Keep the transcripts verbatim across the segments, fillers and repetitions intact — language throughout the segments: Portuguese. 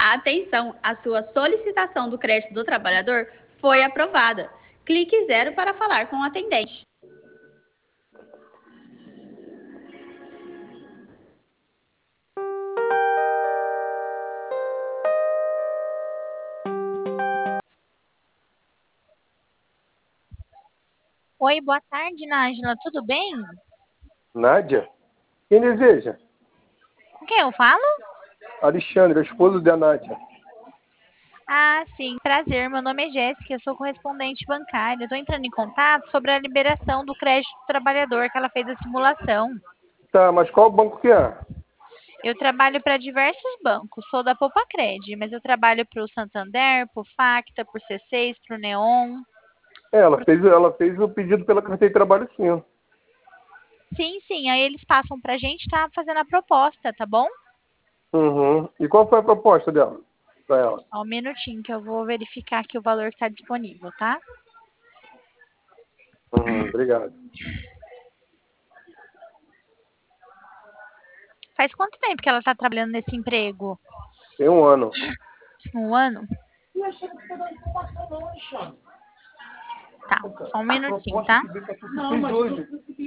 Atenção, a sua solicitação do crédito do trabalhador foi aprovada. Clique zero para falar com o atendente. Oi, boa tarde, Nájila. Tudo bem? Nádia? Quem deseja? Com quem eu falo? Alexandre, o esposo da Nádia. Ah, sim, prazer. Meu nome é Jéssica, eu sou correspondente bancária. Estou entrando em contato sobre a liberação do crédito do trabalhador que ela fez a simulação. Tá, mas qual banco que é? Eu trabalho para diversos bancos, sou da Poupa-Cred, mas eu trabalho para o Santander, para o Facta, para o C seis, para o Neon. É, ela fez, ela fez o pedido pela carteira de trabalho, sim. Sim, sim, aí eles passam para a gente, tá fazendo a proposta, tá bom? Uhum. E qual foi a proposta dela? Pra ela? Só um minutinho que eu vou verificar aqui o valor que está disponível, tá? Uhum, obrigado. Faz quanto tempo que ela está trabalhando nesse emprego? Tem um ano. Um ano? Tá, só um minutinho, tá? Não, mas hoje.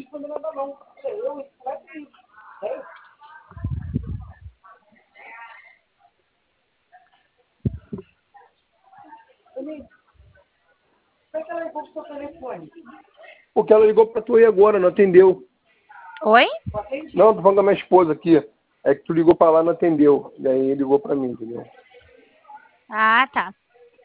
Porque ela ligou pra tu aí agora, não atendeu. Oi? Não, tô falando com a minha esposa aqui. É que tu ligou pra lá, não atendeu. E aí ligou pra mim, entendeu? Ah, tá.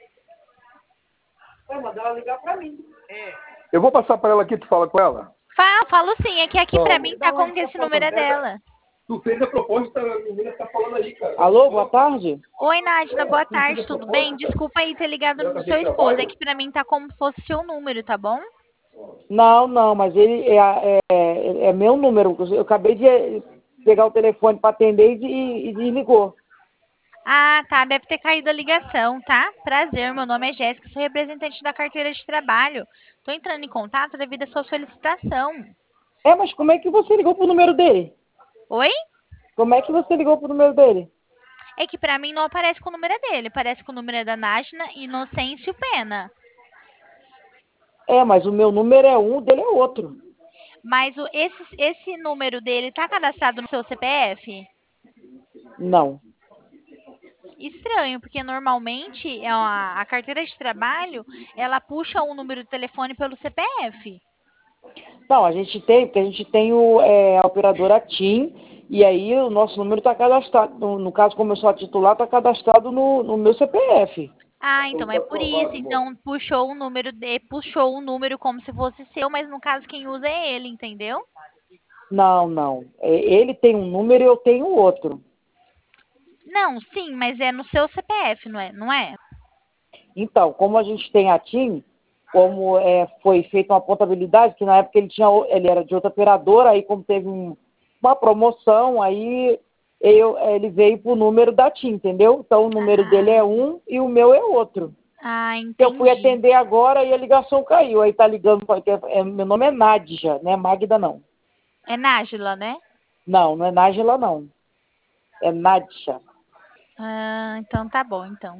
Vai mandar ela ligar pra mim. É. Eu vou passar pra ela aqui, tu fala com ela? Falo, falo sim, é que aqui pra Toma. mim tá como que esse número é dela. Tu fez a proposta, a menina tá falando aí, cara. Alô, boa tarde? Oi, Nádia, boa tarde, tudo bem? Desculpa aí ter ligado no seu esposo, é que pra mim tá como se fosse seu número, tá bom? Não, não, mas ele é, é, é, é meu número. Eu acabei de pegar o telefone para atender e, e desligou. Ah, tá, deve ter caído a ligação, tá? Prazer, meu nome é Jéssica, sou representante da carteira de trabalho. Tô entrando em contato devido à sua solicitação. É, mas como é que você ligou pro número dele? Oi? Como é que você ligou pro número dele? É que pra mim não aparece com o número dele, parece com o número é da Nájila Inocêncio Pena. É, mas o meu número é um, o dele é outro. Mas o, esse, esse número dele tá cadastrado no seu C P F? Não. Estranho, porque normalmente é a, a carteira de trabalho, ela puxa o número de telefone pelo C P F. Não, a gente tem, porque a gente tem o, é, a operadora TIM, e aí o nosso número está cadastrado, no, no caso, como eu sou a titular, está cadastrado no, no meu C P F. Ah, então é por isso. Então puxou o número de, puxou o número como se fosse seu, mas no caso quem usa é ele, entendeu? Não, não. É, ele tem um número e eu tenho outro. Não, sim, mas é no seu C P F, não é? Não é? Então, como a gente tem a TIM, como é, foi feita uma contabilidade, que na época ele, tinha, ele era de outra operadora, aí como teve um, uma promoção, aí eu, ele veio para o número da TIM, entendeu? Então o número Ah, dele é um e o meu é outro. ah, Eu fui entendi. atender agora e a ligação caiu. Aí tá ligando, porque é, meu nome é Nádia, não é Magda não. É Nájila, né? Não, não é Nájila não. É Nádia. Ah, então tá bom, então.